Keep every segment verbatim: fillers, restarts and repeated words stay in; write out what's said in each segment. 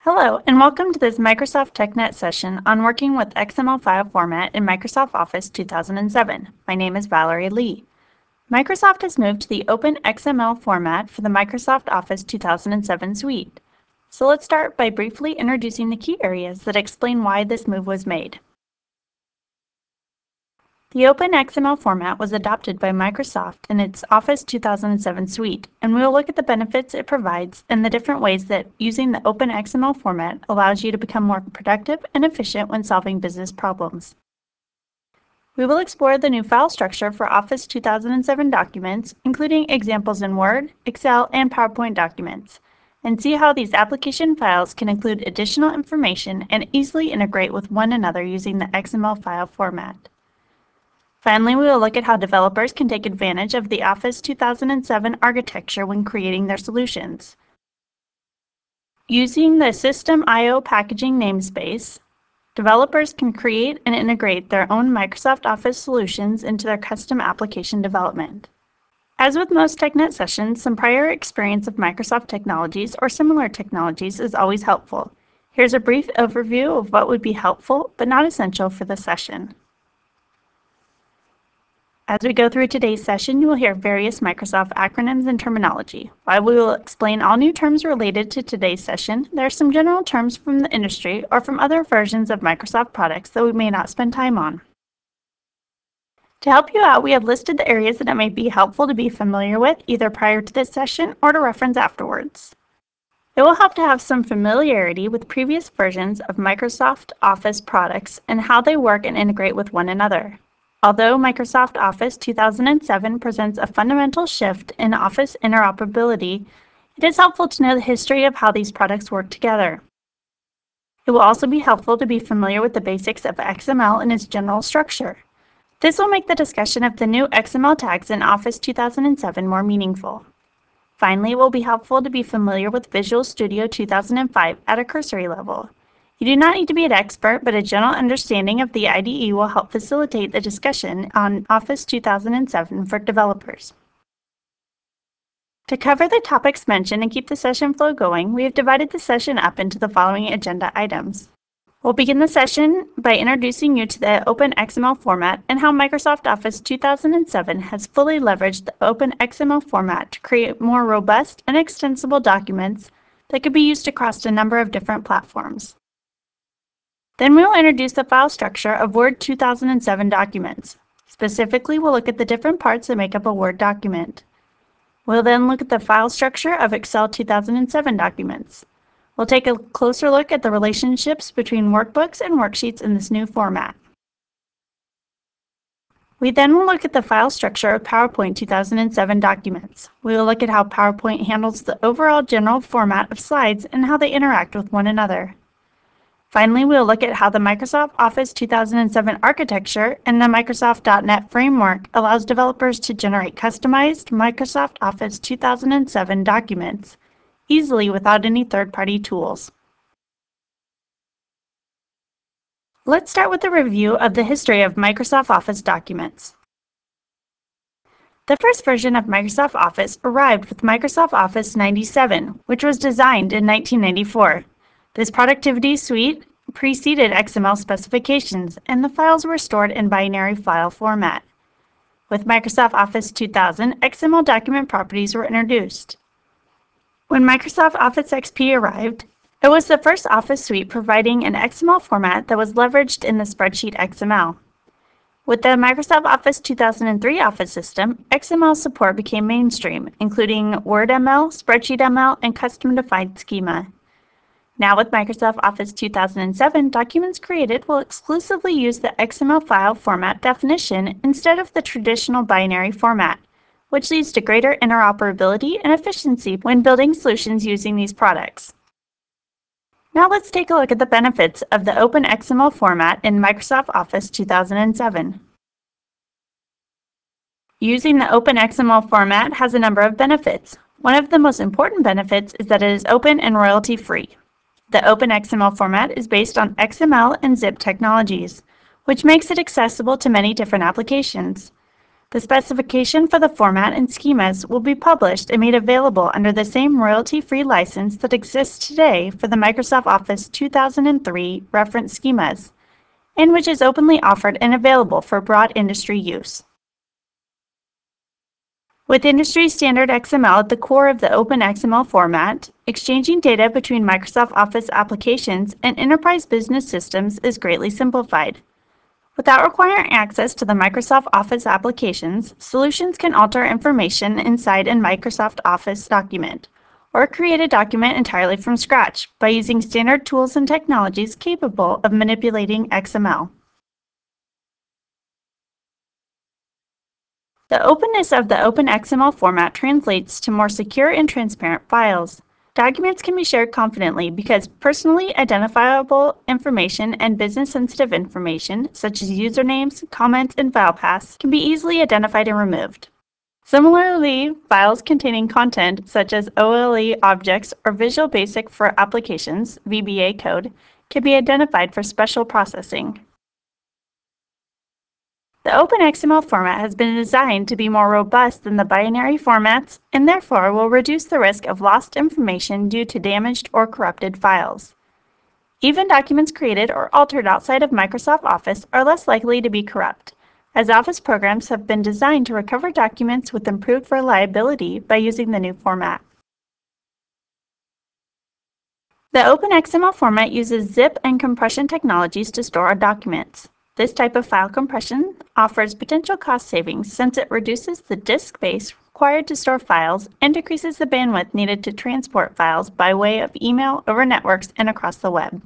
Hello, and welcome to this Microsoft TechNet session on working with X M L file format in Microsoft Office two thousand seven. My name is Valerie Lee. Microsoft has moved to the Open X M L format for the Microsoft Office two thousand seven suite. So let's start by briefly introducing the key areas that explain why this move was made. The Open X M L format was adopted by Microsoft in its Office two thousand seven suite, and we will look at the benefits it provides and the different ways that using the Open X M L format allows you to become more productive and efficient when solving business problems. We will explore the new file structure for Office two thousand seven documents, including examples in Word, Excel, and PowerPoint documents, and see how these application files can include additional information and easily integrate with one another using the X M L file format. Finally, we will look at how developers can take advantage of the Office two thousand seven architecture when creating their solutions. Using the System I O packaging namespace, developers can create and integrate their own Microsoft Office solutions into their custom application development. As with most TechNet sessions, some prior experience of Microsoft technologies or similar technologies is always helpful. Here's a brief overview of what would be helpful but not essential for the session. As we go through today's session, you will hear various Microsoft acronyms and terminology. While we will explain all new terms related to today's session, there are some general terms from the industry or from other versions of Microsoft products that we may not spend time on. To help you out, we have listed the areas that it may be helpful to be familiar with either prior to this session or to reference afterwards. It will help to have some familiarity with previous versions of Microsoft Office products and how they work and integrate with one another. Although Microsoft Office two thousand seven presents a fundamental shift in Office interoperability, it is helpful to know the history of how these products work together. It will also be helpful to be familiar with the basics of X M L and its general structure. This will make the discussion of the new X M L tags in Office two thousand seven more meaningful. Finally, it will be helpful to be familiar with Visual Studio two thousand five at a cursory level. You do not need to be an expert, but a general understanding of the I D E will help facilitate the discussion on Office two thousand seven for developers. To cover the topics mentioned and keep the session flow going, we have divided the session up into the following agenda items. We'll begin the session by introducing you to the Open X M L format and how Microsoft Office two thousand seven has fully leveraged the Open X M L format to create more robust and extensible documents that could be used across a number of different platforms. Then we'll introduce the file structure of Word two thousand seven documents. Specifically, we'll look at the different parts that make up a Word document. We'll then look at the file structure of Excel two thousand seven documents. We'll take a closer look at the relationships between workbooks and worksheets in this new format. We then will look at the file structure of PowerPoint two thousand seven documents. We will look at how PowerPoint handles the overall general format of slides and how they interact with one another. Finally, we will look at how the Microsoft Office two thousand seven architecture and the Microsoft dot net framework allows developers to generate customized Microsoft Office two thousand seven documents easily without any third-party tools. Let's start with a review of the history of Microsoft Office documents. The first version of Microsoft Office arrived with Microsoft Office ninety-seven, which was designed in nineteen ninety-four. This productivity suite preceded X M L specifications, and the files were stored in binary file format. With Microsoft Office two thousand, X M L document properties were introduced. When Microsoft Office X P arrived, it was the first Office suite providing an X M L format that was leveraged in the spreadsheet X M L. With the Microsoft Office two thousand three Office system, X M L support became mainstream, including Word M L, Spreadsheet M L, and custom-defined schema. Now with Microsoft Office two thousand seven, documents created will exclusively use the X M L file format definition instead of the traditional binary format, which leads to greater interoperability and efficiency when building solutions using these products. Now let's take a look at the benefits of the Open X M L format in Microsoft Office two thousand seven. Using the Open X M L format has a number of benefits. One of the most important benefits is that it is open and royalty-free. The Open X M L format is based on X M L and zip technologies, which makes it accessible to many different applications. The specification for the format and schemas will be published and made available under the same royalty-free license that exists today for the Microsoft Office two thousand three reference schemas, and which is openly offered and available for broad industry use. With industry standard X M L at the core of the Open X M L format, exchanging data between Microsoft Office applications and enterprise business systems is greatly simplified. Without requiring access to the Microsoft Office applications, solutions can alter information inside a Microsoft Office document, or create a document entirely from scratch by using standard tools and technologies capable of manipulating X M L. The openness of the Open X M L format translates to more secure and transparent files. Documents can be shared confidently because personally identifiable information and business-sensitive information, such as usernames, comments, and file paths, can be easily identified and removed. Similarly, files containing content such as O L E objects or Visual Basic for Applications V B A code can be identified for special processing. The Open X M L format has been designed to be more robust than the binary formats and therefore will reduce the risk of lost information due to damaged or corrupted files. Even documents created or altered outside of Microsoft Office are less likely to be corrupt, as Office programs have been designed to recover documents with improved reliability by using the new format. The Open X M L format uses zip and compression technologies to store our documents. This type of file compression offers potential cost savings since it reduces the disk space required to store files and decreases the bandwidth needed to transport files by way of email over networks and across the web.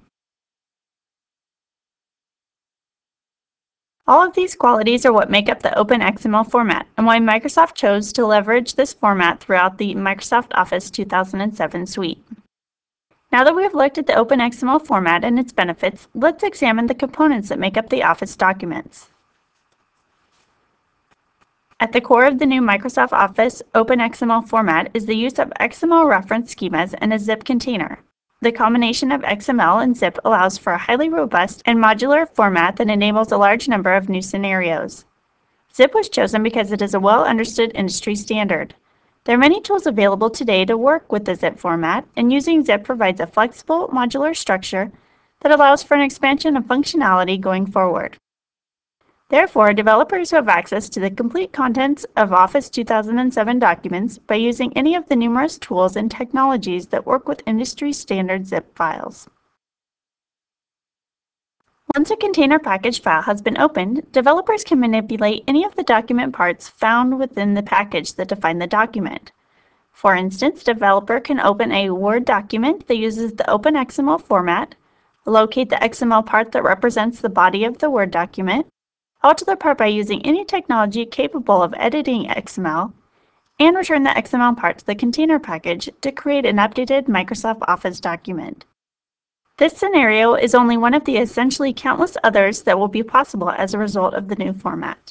All of these qualities are what make up the Open X M L format and why Microsoft chose to leverage this format throughout the Microsoft Office two thousand seven suite. Now that we have looked at the Open X M L format and its benefits, let's examine the components that make up the Office documents. At the core of the new Microsoft Office Open X M L format is the use of X M L reference schemas and a zip container. The combination of X M L and zip allows for a highly robust and modular format that enables a large number of new scenarios. Zip was chosen because it is a well-understood industry standard. There are many tools available today to work with the zip format, and using zip provides a flexible, modular structure that allows for an expansion of functionality going forward. Therefore, developers who have access to the complete contents of Office two thousand seven documents by using any of the numerous tools and technologies that work with industry standard zip files. Once a container package file has been opened, developers can manipulate any of the document parts found within the package that define the document. For instance, a developer can open a Word document that uses the Open X M L format, locate the X M L part that represents the body of the Word document, alter the part by using any technology capable of editing X M L, and return the X M L part to the container package to create an updated Microsoft Office document. This scenario is only one of the essentially countless others that will be possible as a result of the new format.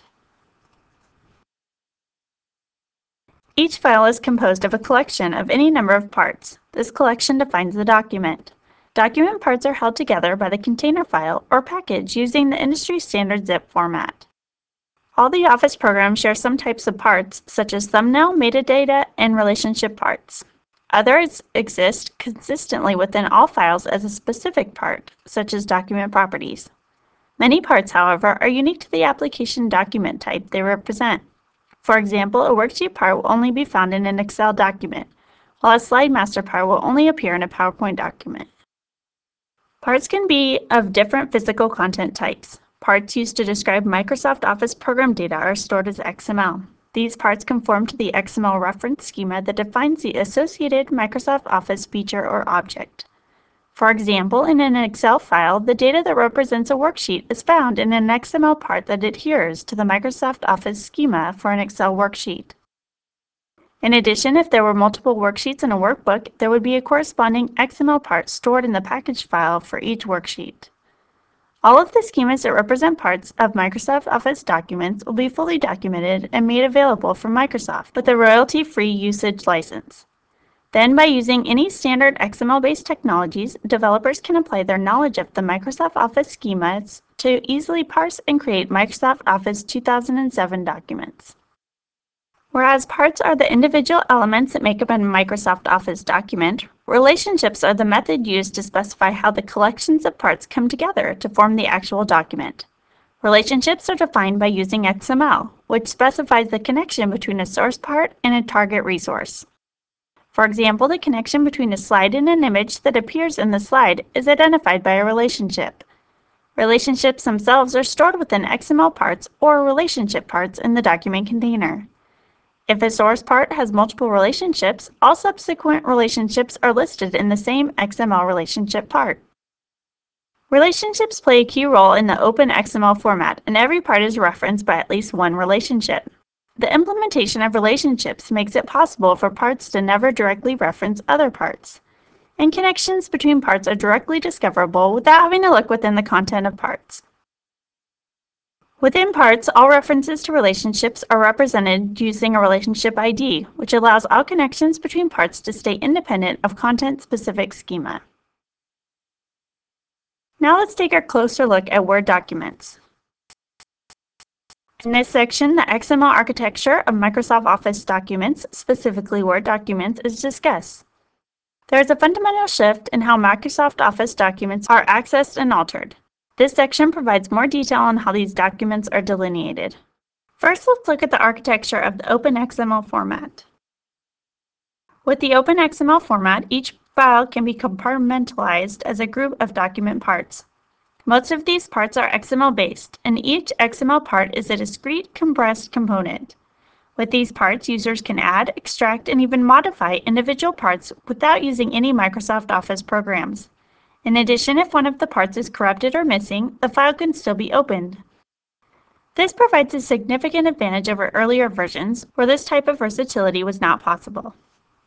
Each file is composed of a collection of any number of parts. This collection defines the document. Document parts are held together by the container file or package using the industry standard zip format. All the Office programs share some types of parts, such as thumbnail, metadata, and relationship parts. Others exist consistently within all files as a specific part, such as document properties. Many parts, however, are unique to the application document type they represent. For example, a worksheet part will only be found in an Excel document, while a slide master part will only appear in a PowerPoint document. Parts can be of different physical content types. Parts used to describe Microsoft Office program data are stored as X M L. These parts conform to the X M L reference schema that defines the associated Microsoft Office feature or object. For example, in an Excel file, the data that represents a worksheet is found in an X M L part that adheres to the Microsoft Office schema for an Excel worksheet. In addition, if there were multiple worksheets in a workbook, there would be a corresponding X M L part stored in the package file for each worksheet. All of the schemas that represent parts of Microsoft Office documents will be fully documented and made available from Microsoft with a royalty-free usage license. Then, by using any standard X M L-based technologies, developers can apply their knowledge of the Microsoft Office schemas to easily parse and create Microsoft Office two thousand seven documents. Whereas parts are the individual elements that make up a Microsoft Office document, relationships are the method used to specify how the collections of parts come together to form the actual document. Relationships are defined by using X M L, which specifies the connection between a source part and a target resource. For example, the connection between a slide and an image that appears in the slide is identified by a relationship. Relationships themselves are stored within X M L parts or relationship parts in the document container. If a source part has multiple relationships, all subsequent relationships are listed in the same X M L relationship part. Relationships play a key role in the open X M L format, and every part is referenced by at least one relationship. The implementation of relationships makes it possible for parts to never directly reference other parts, and connections between parts are directly discoverable without having to look within the content of parts. Within parts, all references to relationships are represented using a relationship I D, which allows all connections between parts to stay independent of content-specific schema. Now let's take a closer look at Word documents. In this section, the X M L architecture of Microsoft Office documents, specifically Word documents, is discussed. There is a fundamental shift in how Microsoft Office documents are accessed and altered. This section provides more detail on how these documents are delineated. First, let's look at the architecture of the OpenXML format. With the OpenXML format, each file can be compartmentalized as a group of document parts. Most of these parts are X M L-based, and each X M L part is a discrete, compressed component. With these parts, users can add, extract, and even modify individual parts without using any Microsoft Office programs. In addition, if one of the parts is corrupted or missing, the file can still be opened. This provides a significant advantage over earlier versions, where this type of versatility was not possible.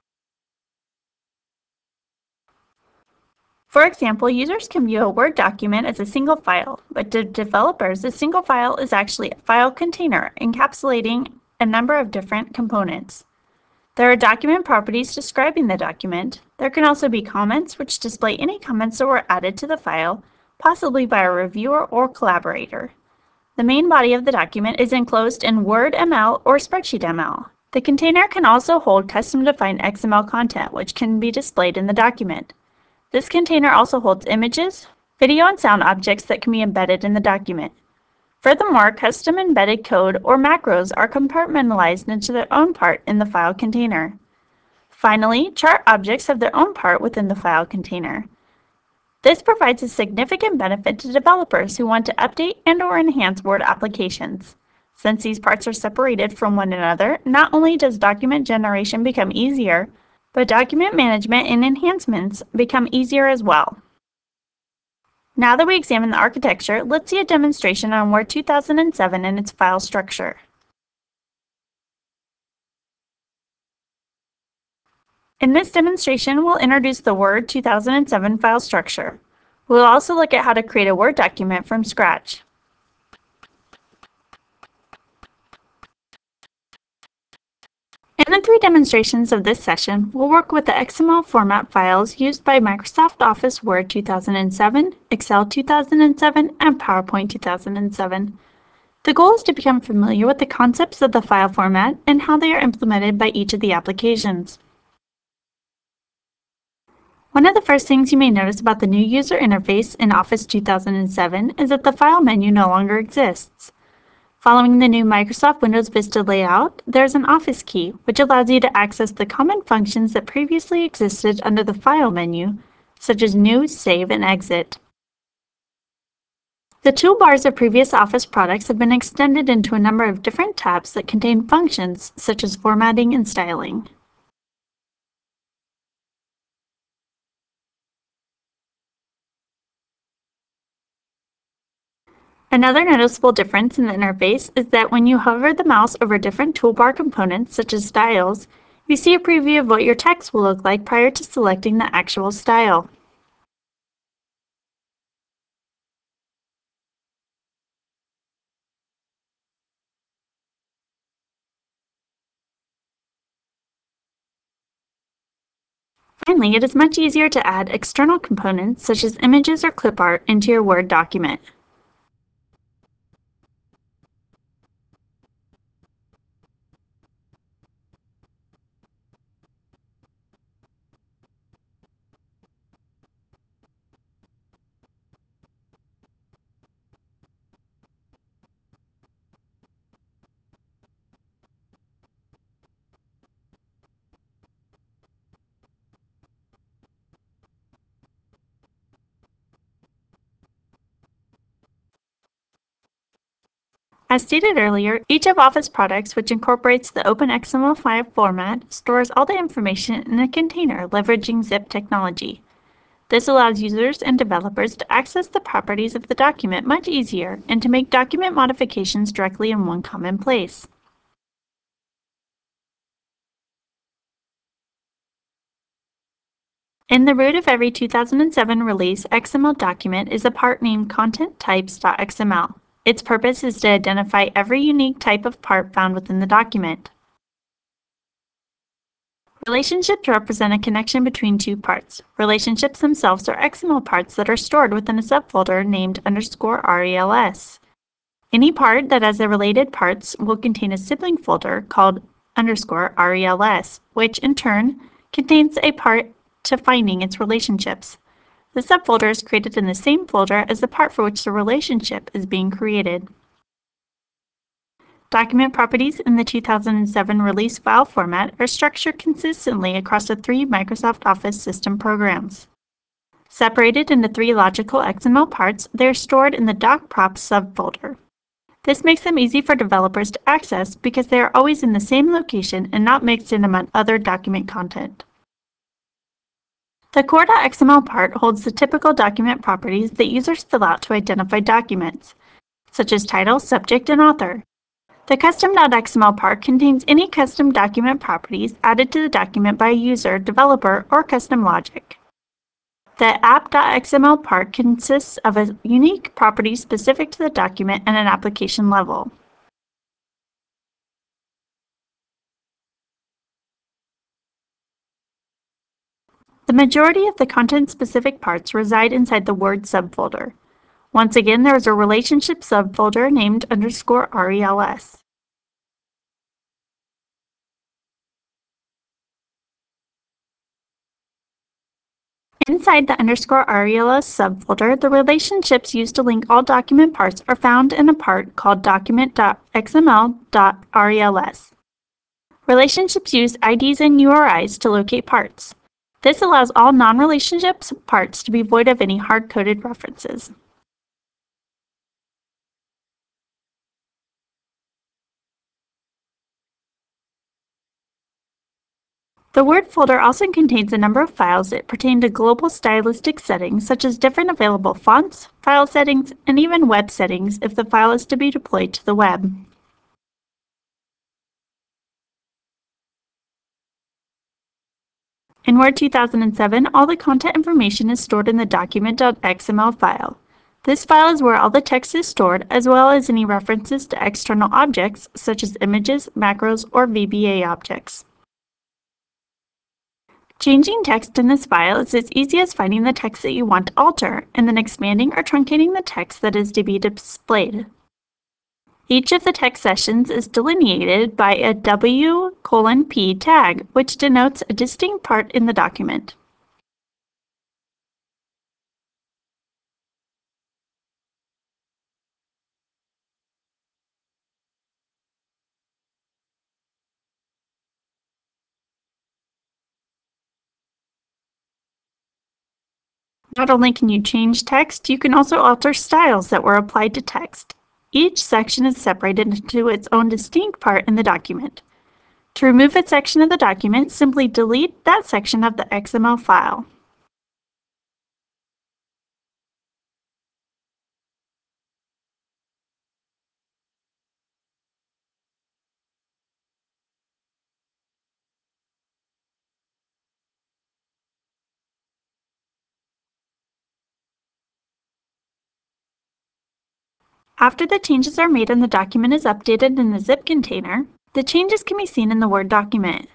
For example, users can view a Word document as a single file, but to developers, a single file is actually a file container encapsulating a number of different components. There are document properties describing the document. There can also be comments, which display any comments that were added to the file, possibly by a reviewer or collaborator. The main body of the document is enclosed in Word M L or Spreadsheet M L. The container can also hold custom-defined X M L content, which can be displayed in the document. This container also holds images, video, and sound objects that can be embedded in the document. Furthermore, custom embedded code or macros are compartmentalized into their own part in the file container. Finally, chart objects have their own part within the file container. This provides a significant benefit to developers who want to update and/or enhance Word applications. Since these parts are separated from one another, not only does document generation become easier, but document management and enhancements become easier as well. Now that we examine the architecture, let's see a demonstration on Word two thousand seven and its file structure. In this demonstration, we'll introduce the Word two thousand seven file structure. We'll also look at how to create a Word document from scratch. In the three demonstrations of this session, we'll work with the X M L format files used by Microsoft Office Word two thousand seven, Excel two thousand seven, and PowerPoint two thousand seven. The goal is to become familiar with the concepts of the file format and how they are implemented by each of the applications. One of the first things you may notice about the new user interface in Office two thousand seven is that the File menu no longer exists. Following the new Microsoft Windows Vista layout, there's an Office key, which allows you to access the common functions that previously existed under the File menu, such as New, Save, and Exit. The toolbars of previous Office products have been extended into a number of different tabs that contain functions such as formatting and styling. Another noticeable difference in the interface is that when you hover the mouse over different toolbar components, such as styles, you see a preview of what your text will look like prior to selecting the actual style. Finally, it is much easier to add external components, such as images or clip art, into your Word document. As stated earlier, each of Office products, which incorporates the Open X M L file format, stores all the information in a container leveraging zip technology. This allows users and developers to access the properties of the document much easier and to make document modifications directly in one common place. In the root of every two thousand seven release X M L document is a part named content-types.xml. Its purpose is to identify every unique type of part found within the document. Relationships represent a connection between two parts. Relationships themselves are X M L parts that are stored within a subfolder named underscore rels. Any part that has a related parts will contain a sibling folder called underscore rels, which in turn contains a part to finding its relationships. The subfolder is created in the same folder as the part for which the relationship is being created. Document properties in the two thousand seven release file format are structured consistently across the three Microsoft Office system programs. Separated into three logical X M L parts, they are stored in the docprops subfolder. This makes them easy for developers to access because they are always in the same location and not mixed in among other document content. The core.xml part holds the typical document properties that users fill out to identify documents, such as title, subject, and author. The custom.xml part contains any custom document properties added to the document by a user, developer, or custom logic. The app.xml part consists of a unique property specific to the document at an application level. The majority of the content-specific parts reside inside the Word subfolder. Once again, there is a relationship subfolder named underscore rels. Inside the underscore rels subfolder, the relationships used to link all document parts are found in a part called document.xml.rels. Relationships use I Ds and U R Is to locate parts. This allows all non-relationship parts to be void of any hard-coded references. The Word folder also contains a number of files that pertain to global stylistic settings such as different available fonts, file settings, and even web settings if the file is to be deployed to the web. In Word two thousand seven, all the content information is stored in the document.xml file. This file is where all the text is stored, as well as any references to external objects such as images, macros, or V B A objects. Changing text in this file is as easy as finding the text that you want to alter, and then expanding or truncating the text that is to be displayed. Each of the text sessions is delineated by a W colon P tag, which denotes a distinct part in the document. Not only can you change text, you can also alter styles that were applied to text. Each section is separated into its own distinct part in the document. To remove a section of the document, simply delete that section of the X M L file. After the changes are made and the document is updated in the zip container, the changes can be seen in the Word document.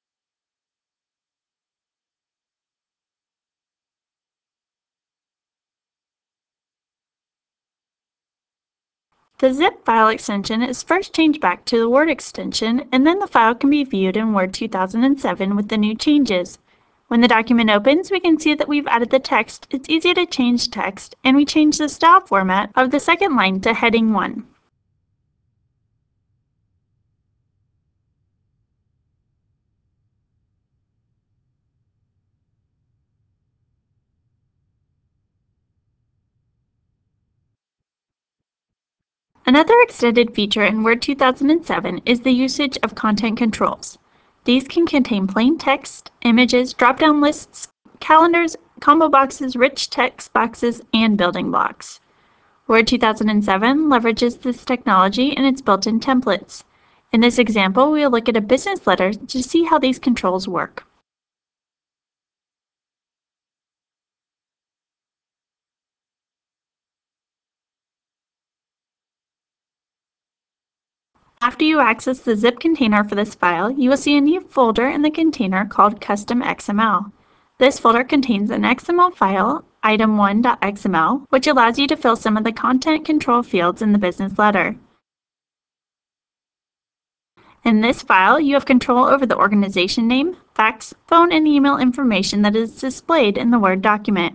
The zip file extension is first changed back to the Word extension, and then the file can be viewed in Word two thousand seven with the new changes. When the document opens, we can see that we've added the text. It's easy to change text, and we change the style format of the second line to heading one. Another extended feature in Word two thousand seven is the usage of content controls. These can contain plain text, images, drop-down lists, calendars, combo boxes, rich text boxes, and building blocks. Word two thousand seven leverages this technology in its built-in templates. In this example, we will look at a business letter to see how these controls work. After you access the zip container for this file, you will see a new folder in the container called Custom X M L. This folder contains an X M L file, item one dot X M L, which allows you to fill some of the content control fields in the business letter. In this file, you have control over the organization name, fax, phone, and email information that is displayed in the Word document.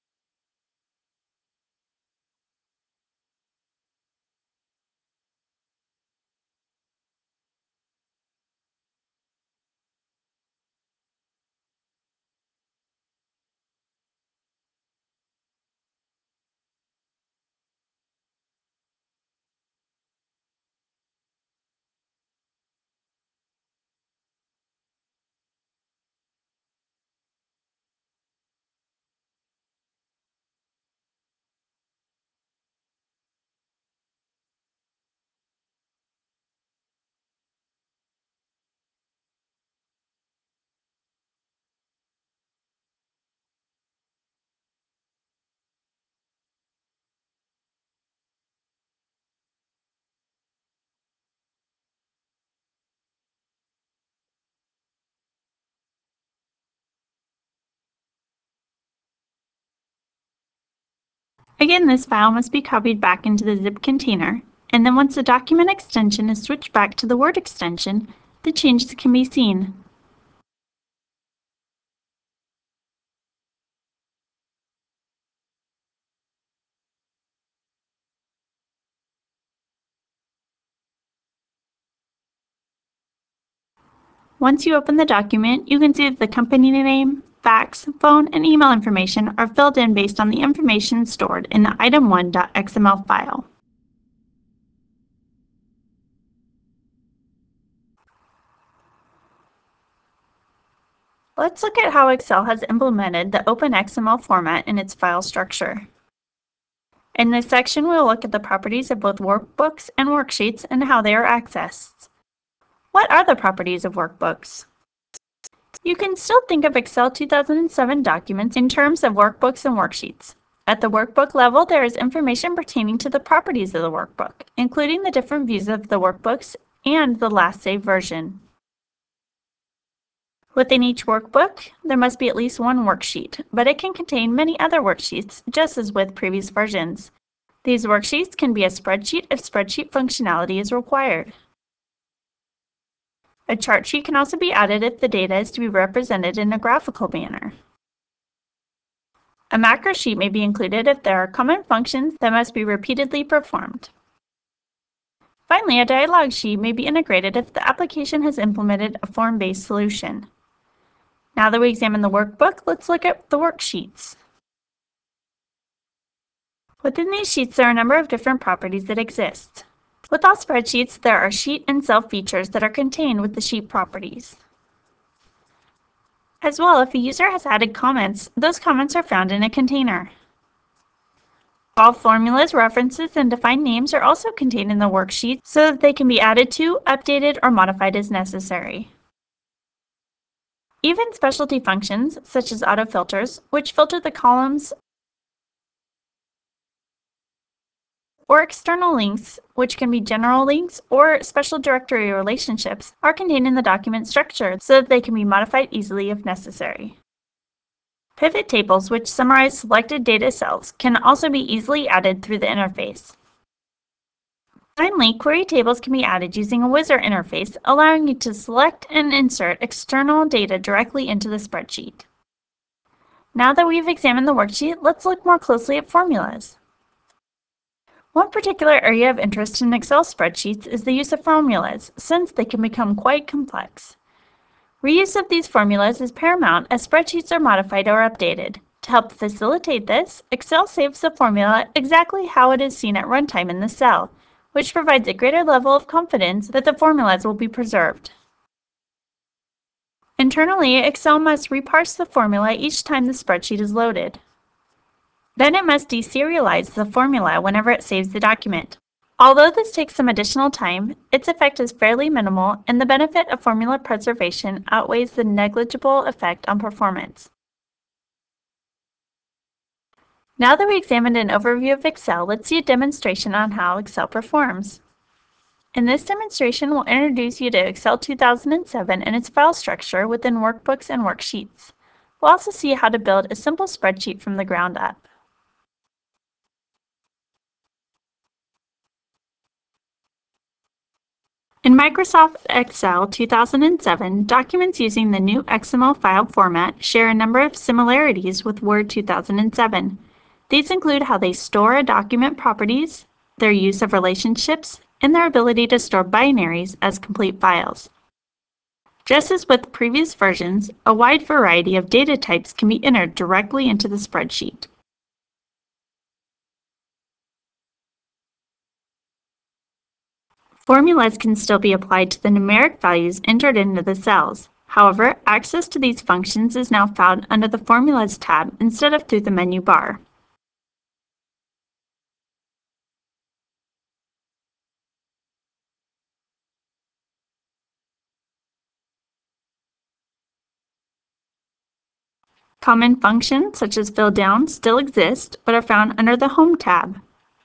Again, this file must be copied back into the zip container, and then once the document extension is switched back to the Word extension, the changes can be seen. Once you open the document, you can see that the company name, fax, phone, and email information are filled in based on the information stored in the item one dot X M L file. Let's look at how Excel has implemented the OpenXML format in its file structure. In this section, we'll look at the properties of both workbooks and worksheets and how they are accessed. What are the properties of workbooks? You can still think of Excel two thousand seven documents in terms of workbooks and worksheets. At the workbook level, there is information pertaining to the properties of the workbook, including the different views of the workbooks and the last saved version. Within each workbook, there must be at least one worksheet, but it can contain many other worksheets, just as with previous versions. These worksheets can be a spreadsheet if spreadsheet functionality is required. A chart sheet can also be added if the data is to be represented in a graphical manner. A macro sheet may be included if there are common functions that must be repeatedly performed. Finally, a dialog sheet may be integrated if the application has implemented a form-based solution. Now that we examine the workbook, let's look at the worksheets. Within these sheets, there are a number of different properties that exist. With all spreadsheets, there are sheet and cell features that are contained with the sheet properties. As well, if a user has added comments, those comments are found in a container. All formulas, references, and defined names are also contained in the worksheet so that they can be added to, updated, or modified as necessary. Even specialty functions, such as autofilters, which filter the columns, or external links, which can be general links or special directory relationships, are contained in the document structure so that they can be modified easily if necessary. Pivot tables, which summarize selected data cells, can also be easily added through the interface. Finally, query tables can be added using a wizard interface, allowing you to select and insert external data directly into the spreadsheet. Now that we've examined the worksheet, let's look more closely at formulas. One particular area of interest in Excel spreadsheets is the use of formulas, since they can become quite complex. Reuse of these formulas is paramount as spreadsheets are modified or updated. To help facilitate this, Excel saves the formula exactly how it is seen at runtime in the cell, which provides a greater level of confidence that the formulas will be preserved. Internally, Excel must reparse the formula each time the spreadsheet is loaded. Then it must deserialize the formula whenever it saves the document. Although this takes some additional time, its effect is fairly minimal and the benefit of formula preservation outweighs the negligible effect on performance. Now that we examined an overview of Excel, let's see a demonstration on how Excel performs. In this demonstration, we'll introduce you to Excel two thousand seven and its file structure within workbooks and worksheets. We'll also see how to build a simple spreadsheet from the ground up. In Microsoft Excel two thousand seven, documents using the new X M L file format share a number of similarities with Word two thousand seven. These include how they store a document properties, their use of relationships, and their ability to store binaries as complete files. Just as with previous versions, a wide variety of data types can be entered directly into the spreadsheet. Formulas can still be applied to the numeric values entered into the cells. However, access to these functions is now found under the Formulas tab instead of through the menu bar. Common functions such as fill down still exist, but are found under the Home tab.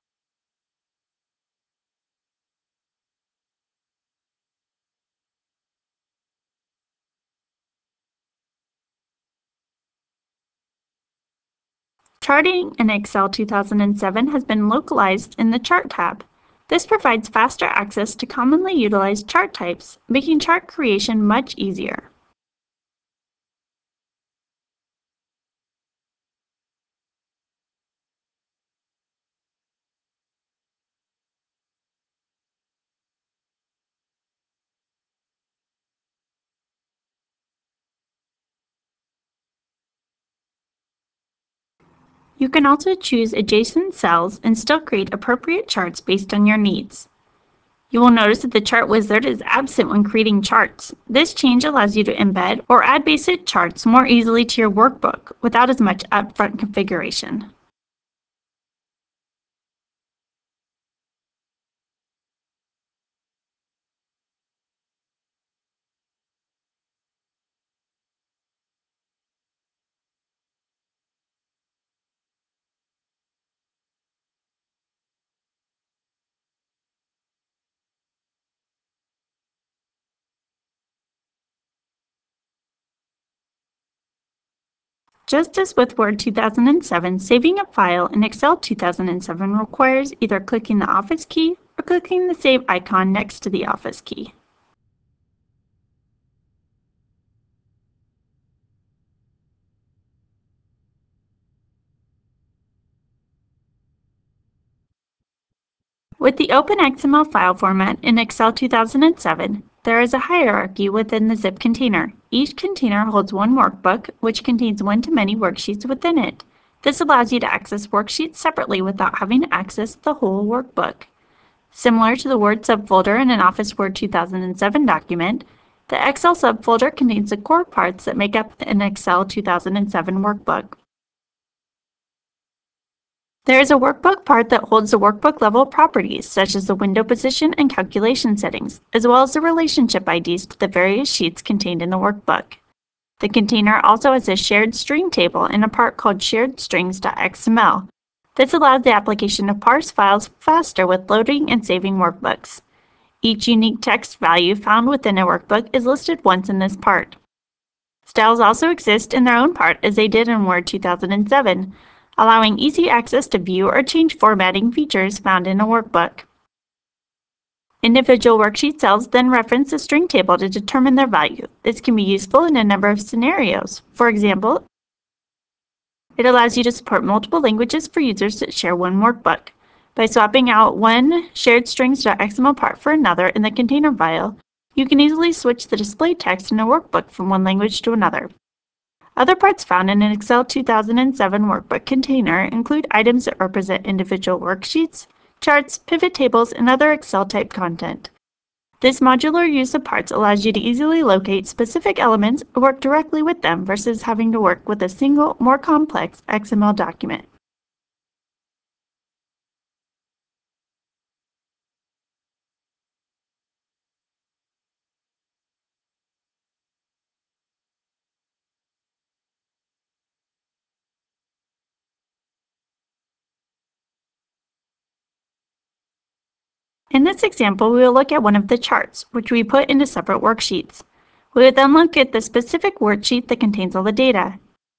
Charting in Excel two thousand seven has been localized in the Chart tab. This provides faster access to commonly utilized chart types, making chart creation much easier. You can also choose adjacent cells and still create appropriate charts based on your needs. You will notice that the chart wizard is absent when creating charts. This change allows you to embed or add basic charts more easily to your workbook without as much upfront configuration. Just as with Word two thousand seven, saving a file in Excel two thousand seven requires either clicking the Office key or clicking the Save icon next to the Office key. With the Open X M L file format in Excel two thousand seven, there is a hierarchy within the zip container. Each container holds one workbook, which contains one-to-many worksheets within it. This allows you to access worksheets separately without having to access the whole workbook. Similar to the Word subfolder in an Office Word two thousand seven document, the Excel subfolder contains the core parts that make up an Excel two thousand seven workbook. There is a workbook part that holds the workbook level properties, such as the window position and calculation settings, as well as the relationship I Ds to the various sheets contained in the workbook. The container also has a shared string table in a part called shared strings.xml. This allows the application to parse files faster with loading and saving workbooks. Each unique text value found within a workbook is listed once in this part. Styles also exist in their own part as they did in Word two thousand seven, allowing easy access to view or change formatting features found in a workbook. Individual worksheet cells then reference the string table to determine their value. This can be useful in a number of scenarios. For example, it allows you to support multiple languages for users that share one workbook. By swapping out one shared strings.xml part for another in the container file, you can easily switch the display text in a workbook from one language to another. Other parts found in an Excel two thousand seven workbook container include items that represent individual worksheets, charts, pivot tables, and other Excel-type content. This modular use of parts allows you to easily locate specific elements and work directly with them versus having to work with a single, more complex X M L document. In this example, we will look at one of the charts, which we put into separate worksheets. We will then look at the specific worksheet that contains all the data.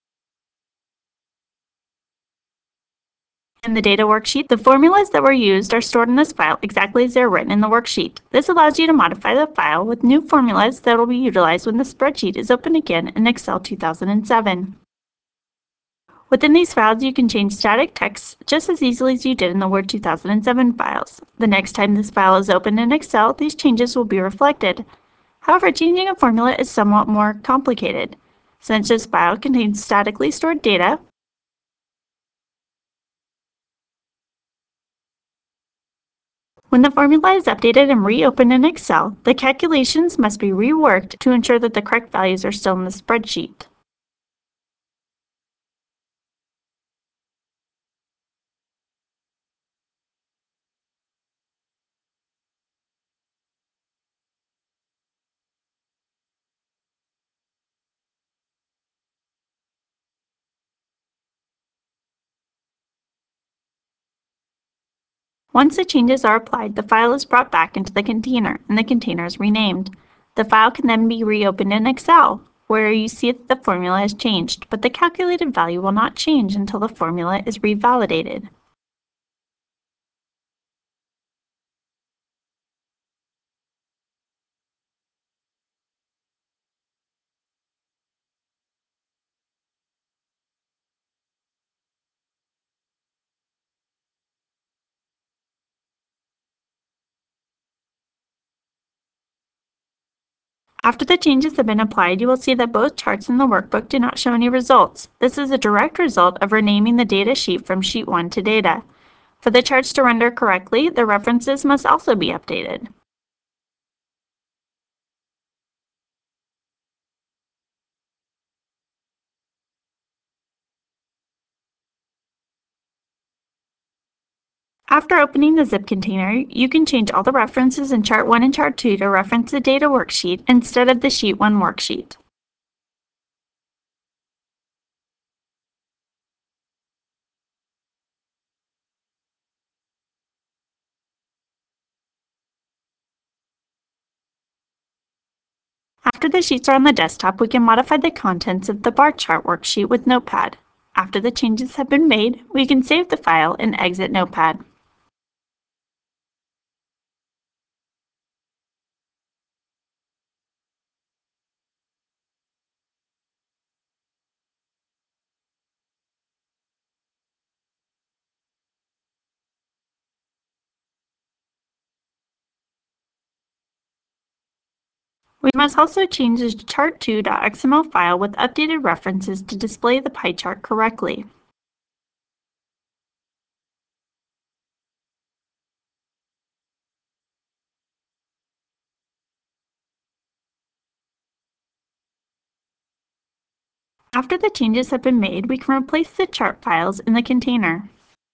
In the data worksheet, the formulas that were used are stored in this file exactly as they are written in the worksheet. This allows you to modify the file with new formulas that will be utilized when the spreadsheet is opened again in Excel two thousand seven. Within these files, you can change static text just as easily as you did in the Word two thousand seven files. The next time this file is opened in Excel, these changes will be reflected. However, changing a formula is somewhat more complicated. Since this file contains statically stored data, when the formula is updated and reopened in Excel, the calculations must be reworked to ensure that the correct values are still in the spreadsheet. Once the changes are applied, the file is brought back into the container, and the container is renamed. The file can then be reopened in Excel, where you see that the formula has changed, but the calculated value will not change until the formula is revalidated. After the changes have been applied, you will see that both charts in the workbook do not show any results. This is a direct result of renaming the data sheet from Sheet one to Data. For the charts to render correctly, the references must also be updated. After opening the zip container, you can change all the references in Chart one and Chart two to reference the data worksheet instead of the Sheet one worksheet. After the sheets are on the desktop, we can modify the contents of the bar chart worksheet with Notepad. After the changes have been made, we can save the file and exit Notepad. We must also change the chart two dot X M L file with updated references to display the pie chart correctly. After the changes have been made, we can replace the chart files in the container.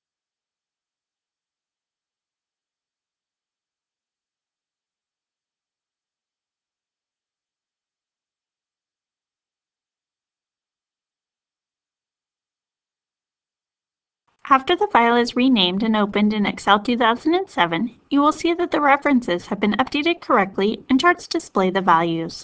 After the file is renamed and opened in Excel two thousand seven, you will see that the references have been updated correctly and charts display the values.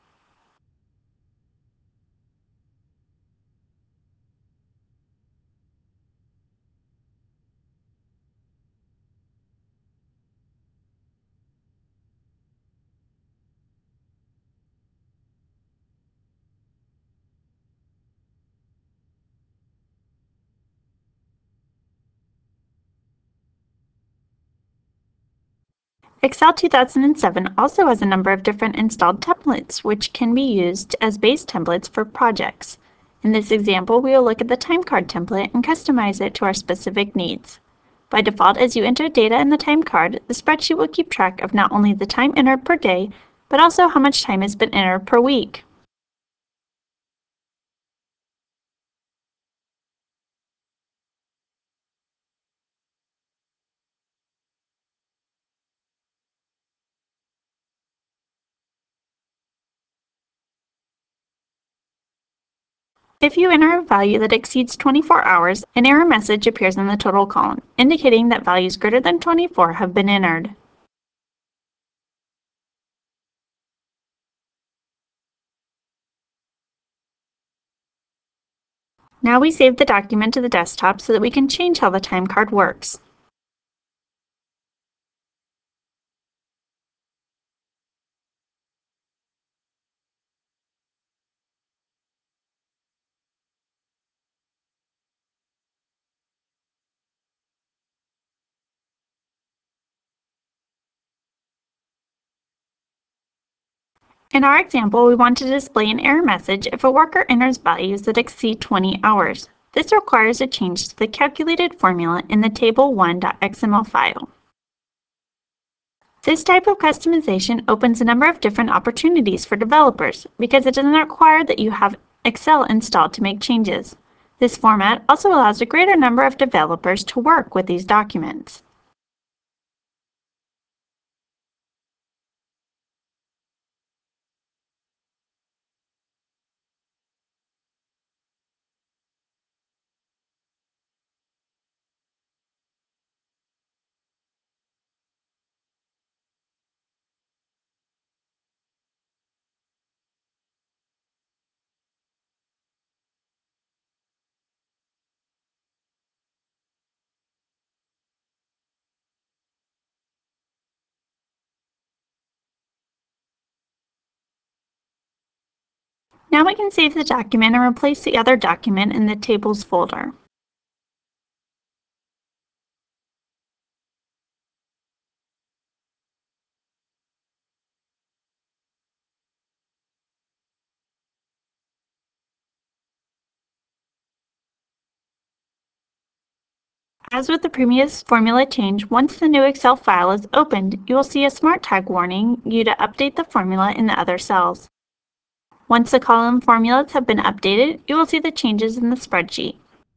Excel two thousand seven also has a number of different installed templates which can be used as base templates for projects. In this example, we will look at the time card template and customize it to our specific needs. By default, as you enter data in the time card, the spreadsheet will keep track of not only the time entered per day, but also how much time has been entered per week. If you enter a value that exceeds twenty-four hours, an error message appears in the total column, indicating that values greater than twenty-four have been entered. Now we save the document to the desktop so that we can change how the time card works. In our example, we want to display an error message if a worker enters values that exceed twenty hours. This requires a change to the calculated formula in the table one dot X M L file. This type of customization opens a number of different opportunities for developers because it doesn't require that you have Excel installed to make changes. This format also allows a greater number of developers to work with these documents. Now we can save the document and replace the other document in the Tables folder. As with the previous formula change, once the new Excel file is opened, you will see a Smart Tag warning you to update the formula in the other cells. Once the column formulas have been updated, you will see the changes in the spreadsheet.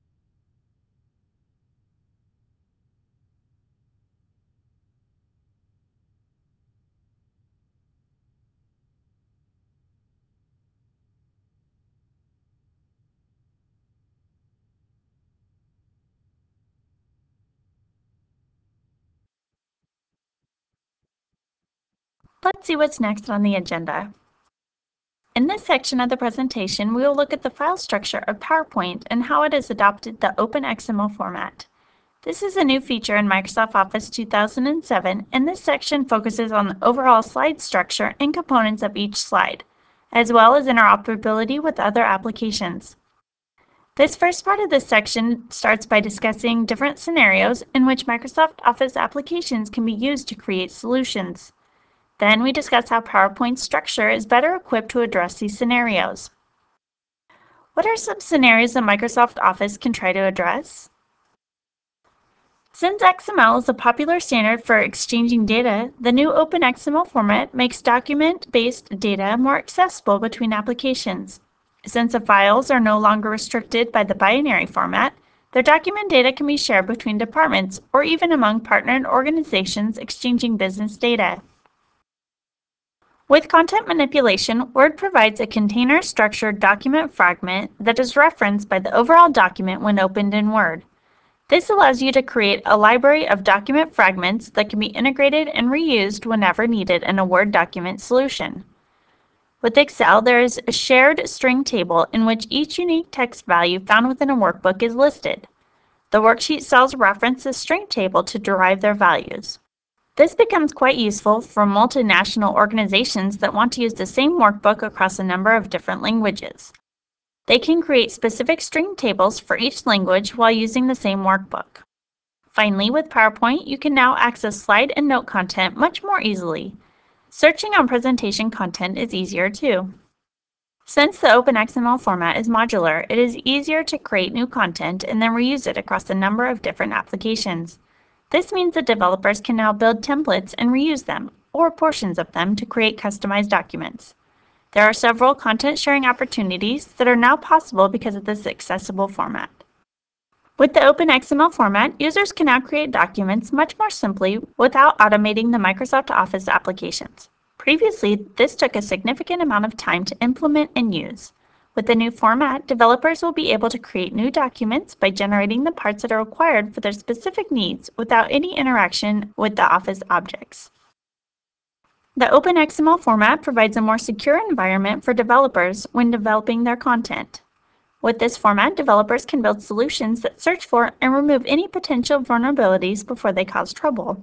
Let's see what's next on the agenda. In this section of the presentation, we will look at the file structure of PowerPoint and how it has adopted the OpenXML format. This is a new feature in Microsoft Office two thousand seven, and this section focuses on the overall slide structure and components of each slide, as well as interoperability with other applications. This first part of this section starts by discussing different scenarios in which Microsoft Office applications can be used to create solutions. Then we discuss how PowerPoint's structure is better equipped to address these scenarios. What are some scenarios that Microsoft Office can try to address? Since X M L is a popular standard for exchanging data, the new OpenXML format makes document-based data more accessible between applications. Since the files are no longer restricted by the binary format, their document data can be shared between departments or even among partnered organizations exchanging business data. With content manipulation, Word provides a container-structured document fragment that is referenced by the overall document when opened in Word. This allows you to create a library of document fragments that can be integrated and reused whenever needed in a Word document solution. With Excel, there is a shared string table in which each unique text value found within a workbook is listed. The worksheet cells reference the string table to derive their values. This becomes quite useful for multinational organizations that want to use the same workbook across a number of different languages. They can create specific string tables for each language while using the same workbook. Finally, with PowerPoint, you can now access slide and note content much more easily. Searching on presentation content is easier too. Since the OpenXML format is modular, it is easier to create new content and then reuse it across a number of different applications. This means that developers can now build templates and reuse them, or portions of them, to create customized documents. There are several content sharing opportunities that are now possible because of this accessible format. With the OpenXML format, users can now create documents much more simply without automating the Microsoft Office applications. Previously, this took a significant amount of time to implement and use. With the new format, developers will be able to create new documents by generating the parts that are required for their specific needs without any interaction with the Office objects. The OpenXML format provides a more secure environment for developers when developing their content. With this format, developers can build solutions that search for and remove any potential vulnerabilities before they cause trouble.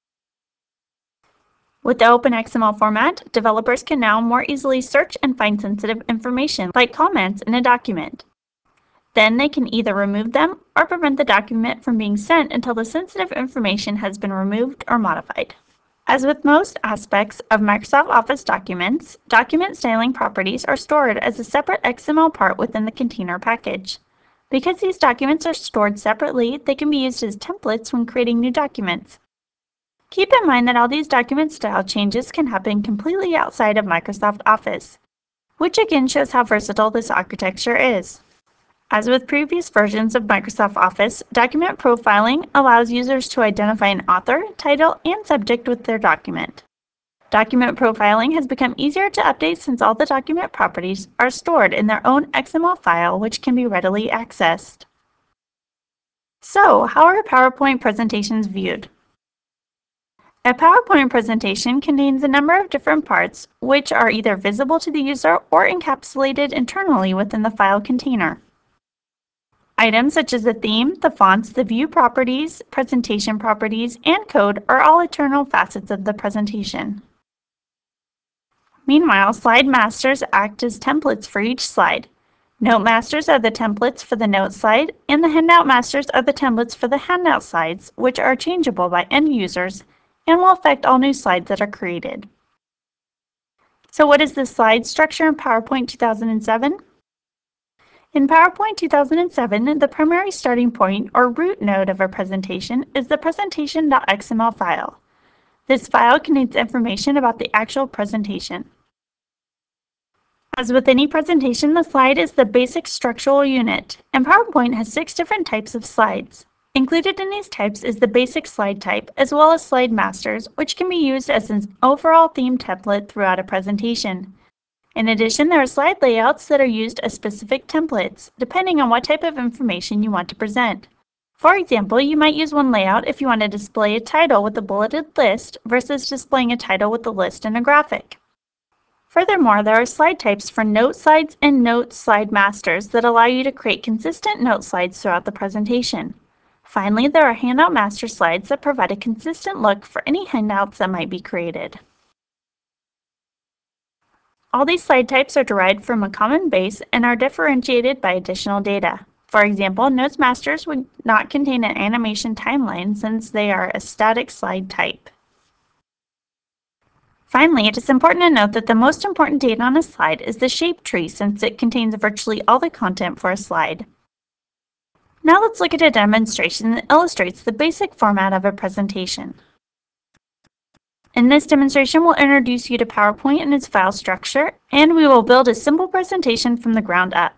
With the OpenXML format, developers can now more easily search and find sensitive information, like comments in a document. Then they can either remove them or prevent the document from being sent until the sensitive information has been removed or modified. As with most aspects of Microsoft Office documents, document styling properties are stored as a separate X M L part within the container package. Because these documents are stored separately, they can be used as templates when creating new documents. Keep in mind that all these document style changes can happen completely outside of Microsoft Office, which again shows how versatile this architecture is. As with previous versions of Microsoft Office, document profiling allows users to identify an author, title, and subject with their document. Document profiling has become easier to update since all the document properties are stored in their own X M L file, which can be readily accessed. So, how are PowerPoint presentations viewed? A PowerPoint presentation contains a number of different parts, which are either visible to the user or encapsulated internally within the file container. Items such as the theme, the fonts, the view properties, presentation properties, and code are all internal facets of the presentation. Meanwhile, slide masters act as templates for each slide. Note masters are the templates for the note slide, and the handout masters are the templates for the handout slides, which are changeable by end users and will affect all new slides that are created. So what is the slide structure in PowerPoint two thousand seven? In PowerPoint two thousand seven, the primary starting point or root node of a presentation is the presentation.xml file. This file contains information about the actual presentation. As with any presentation, the slide is the basic structural unit, and PowerPoint has six different types of slides. Included in these types is the basic slide type, as well as slide masters, which can be used as an overall theme template throughout a presentation. In addition, there are slide layouts that are used as specific templates, depending on what type of information you want to present. For example, you might use one layout if you want to display a title with a bulleted list versus displaying a title with a list and a graphic. Furthermore, there are slide types for note slides and note slide masters that allow you to create consistent note slides throughout the presentation. Finally, there are handout master slides that provide a consistent look for any handouts that might be created. All these slide types are derived from a common base and are differentiated by additional data. For example, Notes Masters would not contain an animation timeline since they are a static slide type. Finally, it is important to note that the most important data on a slide is the shape tree since it contains virtually all the content for a slide. Now let's look at a demonstration that illustrates the basic format of a presentation. In this demonstration, we'll introduce you to PowerPoint and its file structure, and we will build a simple presentation from the ground up.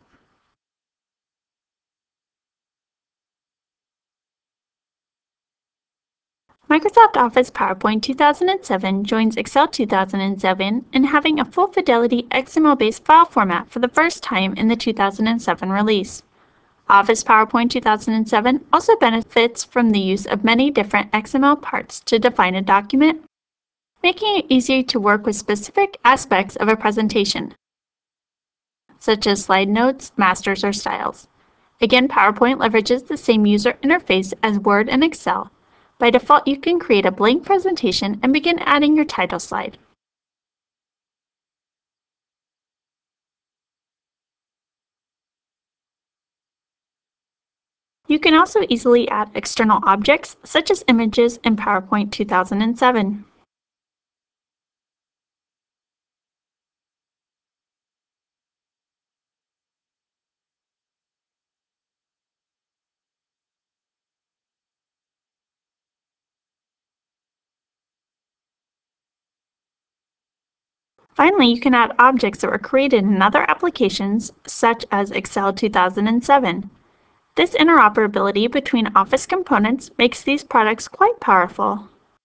Microsoft Office PowerPoint two thousand seven joins Excel two thousand seven in having a full fidelity X M L-based file format for the first time in the two thousand seven release. Office PowerPoint two thousand seven also benefits from the use of many different X M L parts to define a document, making it easy to work with specific aspects of a presentation, such as slide notes, masters, or styles. Again, PowerPoint leverages the same user interface as Word and Excel. By default, you can create a blank presentation and begin adding your title slide. You can also easily add external objects, such as images, in PowerPoint two thousand seven. Finally, you can add objects that were created in other applications, such as Excel two thousand seven. This interoperability between Office components makes these products quite powerful.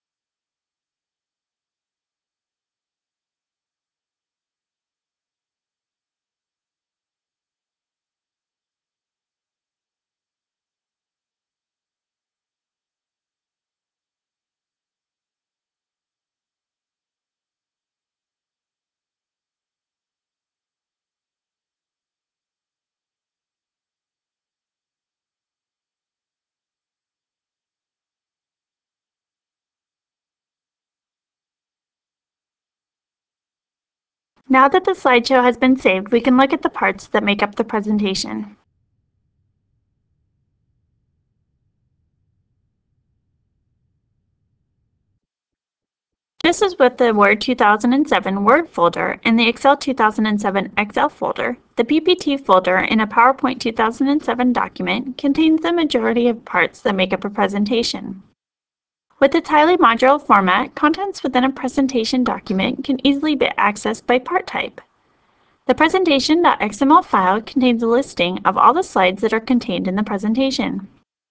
Now that the slideshow has been saved, we can look at the parts that make up the presentation. Just as with the Word two thousand seven Word folder and the Excel two thousand seven Excel folder, the P P T folder in a PowerPoint two thousand seven document contains the majority of parts that make up a presentation. With its highly modular format, contents within a presentation document can easily be accessed by part type. The presentation.xml file contains a listing of all the slides that are contained in the presentation.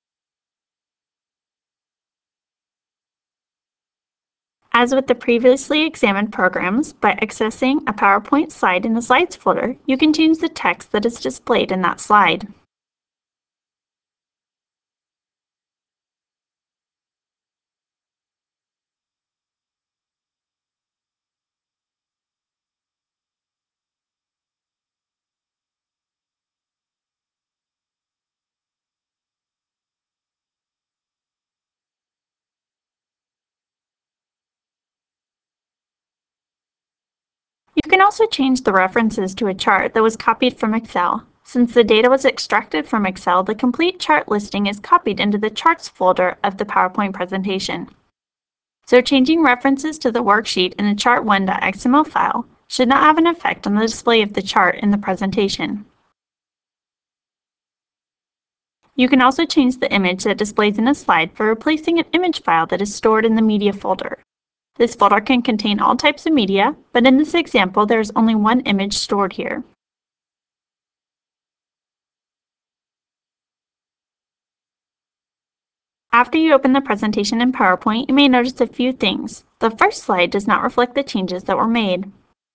As with the previously examined programs, by accessing a PowerPoint slide in the Slides folder, you can change the text that is displayed in that slide. You can also change the references to a chart that was copied from Excel. Since the data was extracted from Excel, the complete chart listing is copied into the Charts folder of the PowerPoint presentation. So changing references to the worksheet in the chart one.xml file should not have an effect on the display of the chart in the presentation. You can also change the image that displays in a slide for replacing an image file that is stored in the Media folder. This folder can contain all types of media, but in this example, there is only one image stored here. After you open the presentation in PowerPoint, you may notice a few things. The first slide does not reflect the changes that were made.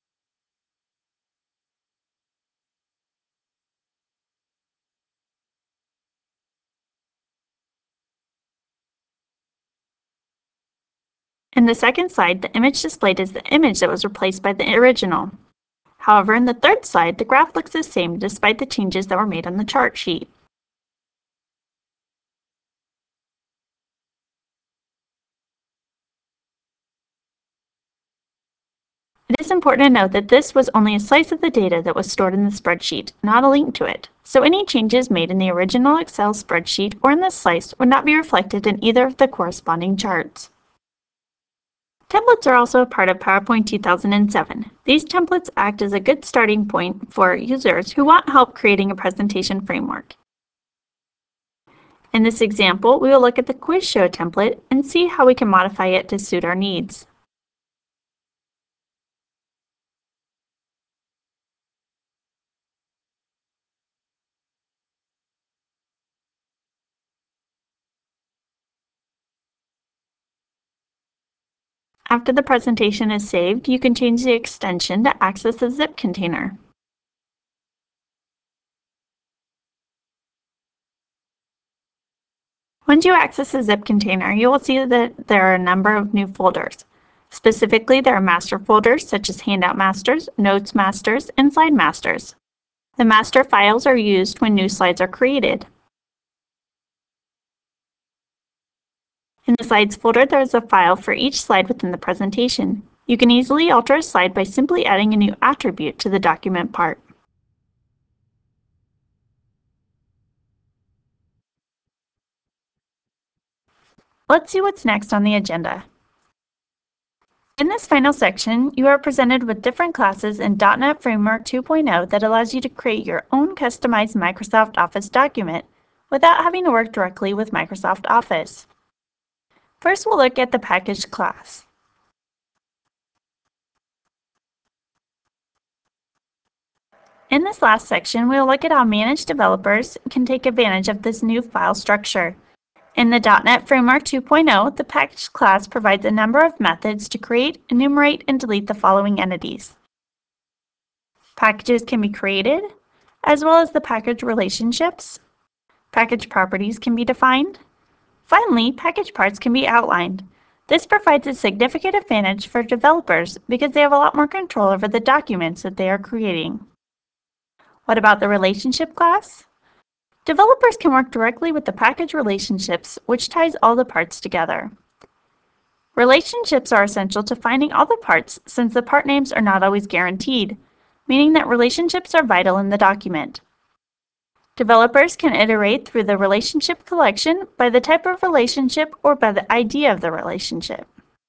In the second slide, the image displayed is the image that was replaced by the original. However, in the third slide, the graph looks the same despite the changes that were made on the chart sheet. It is important to note that this was only a slice of the data that was stored in the spreadsheet, not a link to it. So any changes made in the original Excel spreadsheet or in this slice would not be reflected in either of the corresponding charts. Templates are also a part of PowerPoint two thousand seven. These templates act as a good starting point for users who want help creating a presentation framework. In this example, we will look at the Quiz Show template and see how we can modify it to suit our needs. After the presentation is saved, you can change the extension to access the zip container. Once you access the zip container, you will see that there are a number of new folders. Specifically, there are master folders such as Handout Masters, Notes Masters, and Slide Masters. The master files are used when new slides are created. In the Slides folder, there is a file for each slide within the presentation. You can easily alter a slide by simply adding a new attribute to the document part. Let's see what's next on the agenda. In this final section, you are presented with different classes in dot net Framework two point oh that allows you to create your own customized Microsoft Office document without having to work directly with Microsoft Office. First, we'll look at the package class. In this last section, we will look at how managed developers can take advantage of this new file structure. In the dot net Framework two point oh, the package class provides a number of methods to create, enumerate, and delete the following entities. Packages can be created, as well as the package relationships. Package properties can be defined. Finally, package parts can be outlined. This provides a significant advantage for developers because they have a lot more control over the documents that they are creating. What about the relationship class? Developers can work directly with the package relationships, which ties all the parts together. Relationships are essential to finding all the parts since the part names are not always guaranteed, meaning that relationships are vital in the document. Developers can iterate through the relationship collection by the type of relationship or by the idea of the relationship.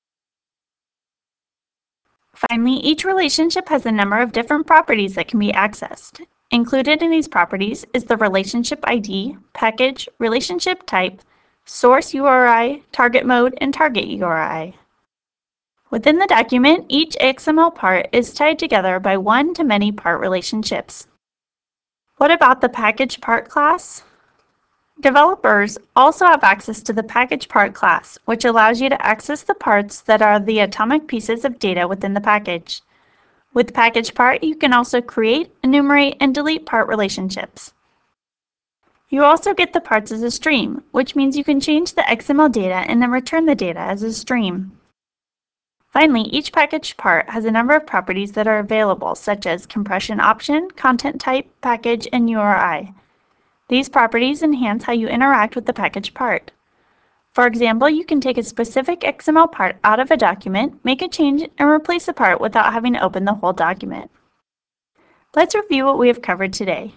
Finally, each relationship has a number of different properties that can be accessed. Included in these properties is the relationship I D, package, relationship type, source U R I, target mode, and target U R I. Within the document, each X M L part is tied together by one to many part relationships. What about the package part class? Developers also have access to the package part class, which allows you to access the parts that are the atomic pieces of data within the package. With package part, you can also create, enumerate, and delete part relationships. You also get the parts as a stream, which means you can change the X M L data and then return the data as a stream. Finally, each package part has a number of properties that are available, such as compression option, content type, package, and U R I. These properties enhance how you interact with the package part. For example, you can take a specific X M L part out of a document, make a change, and replace the part without having to open the whole document. Let's review what we have covered today.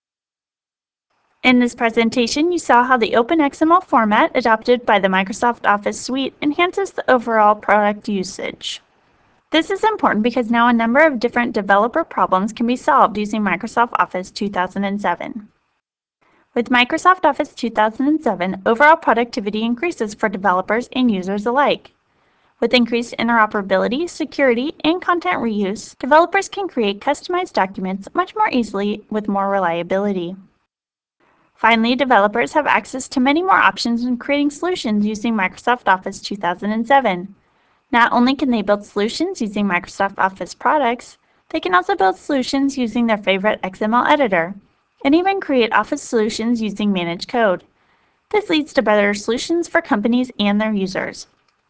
In this presentation, you saw how the OpenXML format adopted by the Microsoft Office suite enhances the overall product usage. This is important because now a number of different developer problems can be solved using Microsoft Office two thousand seven. With Microsoft Office two thousand seven, overall productivity increases for developers and users alike. With increased interoperability, security, and content reuse, developers can create customized documents much more easily with more reliability. Finally, developers have access to many more options in creating solutions using Microsoft Office two thousand seven. Not only can they build solutions using Microsoft Office products, they can also build solutions using their favorite X M L editor, and even create Office solutions using managed code. This leads to better solutions for companies and their users.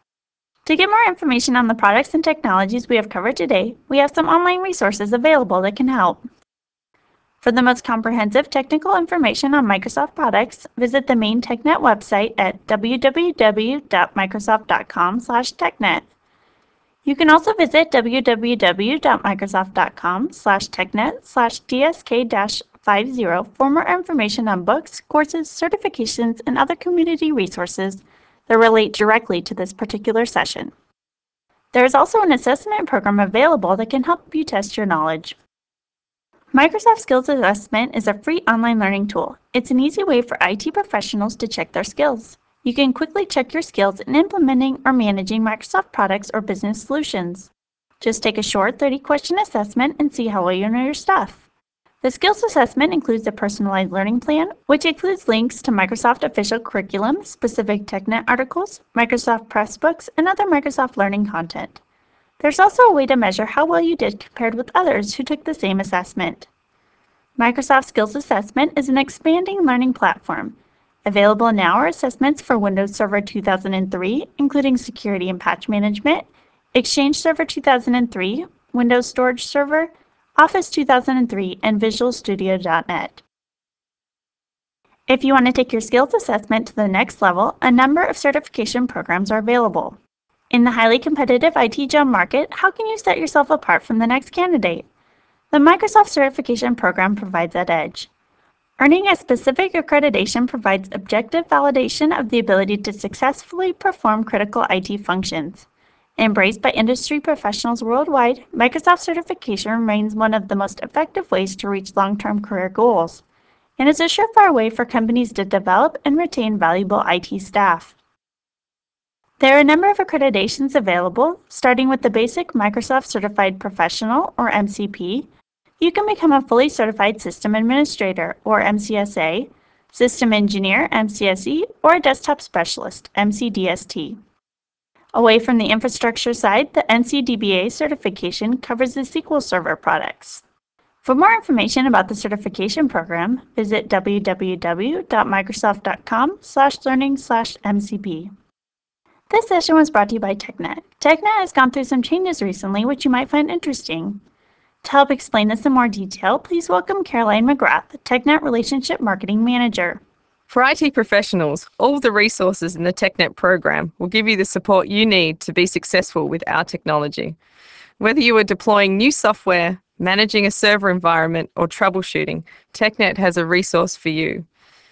To get more information on the products and technologies we have covered today, we have some online resources available that can help. For the most comprehensive technical information on Microsoft products, visit the main TechNet website at w w w dot microsoft dot com slash technet. You can also visit w w w dot microsoft dot com slash technet slash d s k dash fifty for more information on books, courses, certifications, and other community resources that relate directly to this particular session. There is also an assessment program available that can help you test your knowledge. Microsoft Skills Assessment is a free online learning tool. It's an easy way for I T professionals to check their skills. You can quickly check your skills in implementing or managing Microsoft products or business solutions. Just take a short thirty question assessment and see how well you know your stuff. The Skills Assessment includes a personalized learning plan, which includes links to Microsoft official curriculum, specific TechNet articles, Microsoft Pressbooks, and other Microsoft learning content. There's also a way to measure how well you did compared with others who took the same assessment. Microsoft Skills Assessment is an expanding learning platform. Available now are assessments for Windows Server two thousand three, including security and patch management, Exchange Server two thousand three, Windows Storage Server, Office two thousand three, and Visual Studio dot net. If you want to take your skills assessment to the next level, a number of certification programs are available. In the highly competitive I T job market, how can you set yourself apart from the next candidate? The Microsoft Certification Program provides that edge. Earning a specific accreditation provides objective validation of the ability to successfully perform critical I T functions. Embraced by industry professionals worldwide, Microsoft certification remains one of the most effective ways to reach long-term career goals, and is a surefire way for companies to develop and retain valuable I T staff. There are a number of accreditations available, starting with the basic Microsoft Certified Professional, or M C P, You can become a fully certified system administrator, or M C S A, system engineer, M C S E, or a desktop specialist, M C D S T. Away from the infrastructure side, the N C D B A certification covers the S Q L Server products. For more information about the certification program, visit w w w dot microsoft dot com slash learning slash M C P. This session was brought to you by TechNet. TechNet has gone through some changes recently which you might find interesting. To help explain this in more detail, please welcome Caroline McGrath, TechNet Relationship Marketing Manager. For I T professionals, all of the resources in the TechNet program will give you the support you need to be successful with our technology. Whether you are deploying new software, managing a server environment, or troubleshooting, TechNet has a resource for you.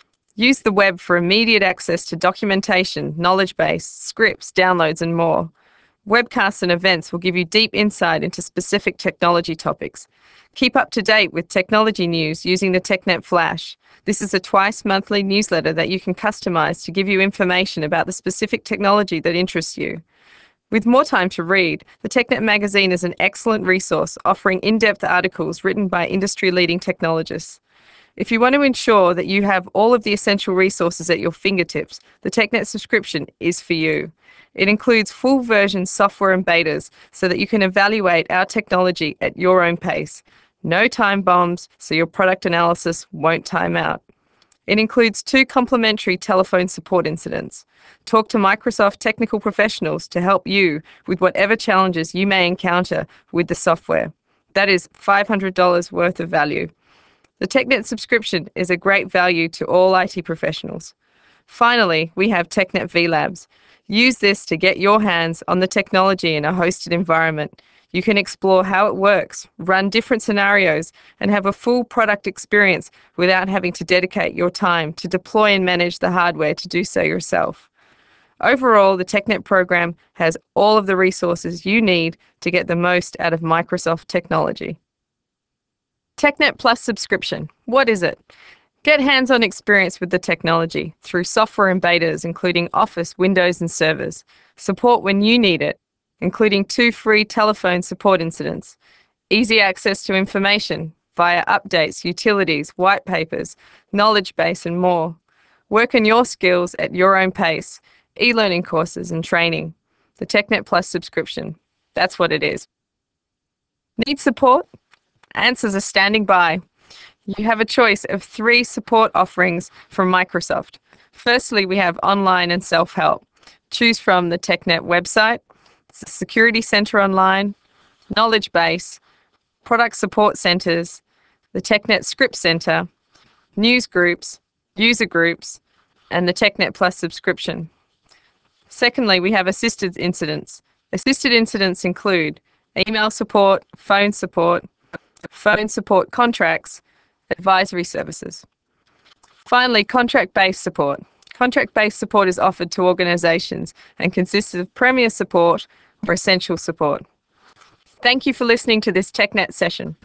Use the web for immediate access to documentation, knowledge base, scripts, downloads, and more. Webcasts and events will give you deep insight into specific technology topics. Keep up to date with technology news using the TechNet Flash. This is a twice-monthly newsletter that you can customize to give you information about the specific technology that interests you. With more time to read, the TechNet magazine is an excellent resource offering in-depth articles written by industry-leading technologists. If you want to ensure that you have all of the essential resources at your fingertips, the TechNet subscription is for you. It includes full version software and betas so that you can evaluate our technology at your own pace. No time bombs, so your product analysis won't time out. It includes two complimentary telephone support incidents. Talk to Microsoft technical professionals to help you with whatever challenges you may encounter with the software. That is five hundred dollars worth of value. The TechNet subscription is a great value to all I T professionals. Finally, we have TechNet V Labs. Use this to get your hands on the technology in a hosted environment. You can explore how it works, run different scenarios, and have a full product experience without having to dedicate your time to deploy and manage the hardware to do so yourself. Overall, the TechNet program has all of the resources you need to get the most out of Microsoft technology. TechNet Plus subscription. What is it? Get hands-on experience with the technology through software and betas, including Office, Windows, and servers. Support when you need it, including two free telephone support incidents. Easy access to information via updates, utilities, white papers, knowledge base, and more. Work on your skills at your own pace. E-learning courses and training. The TechNet Plus subscription. That's what it is. Need support? Answers are standing by. You have a choice of three support offerings from Microsoft. Firstly, we have online and self-help. Choose from the TechNet website, the Security Center Online, Knowledge Base, Product Support Centers, the TechNet Script Center, News Groups, User Groups, and the TechNet Plus subscription. Secondly, we have assisted incidents. Assisted incidents include email support, phone support, phone support contracts, advisory services. Finally, contract-based support. Contract-based support is offered to organizations and consists of Premier support or essential support. Thank you for listening to this TechNet session.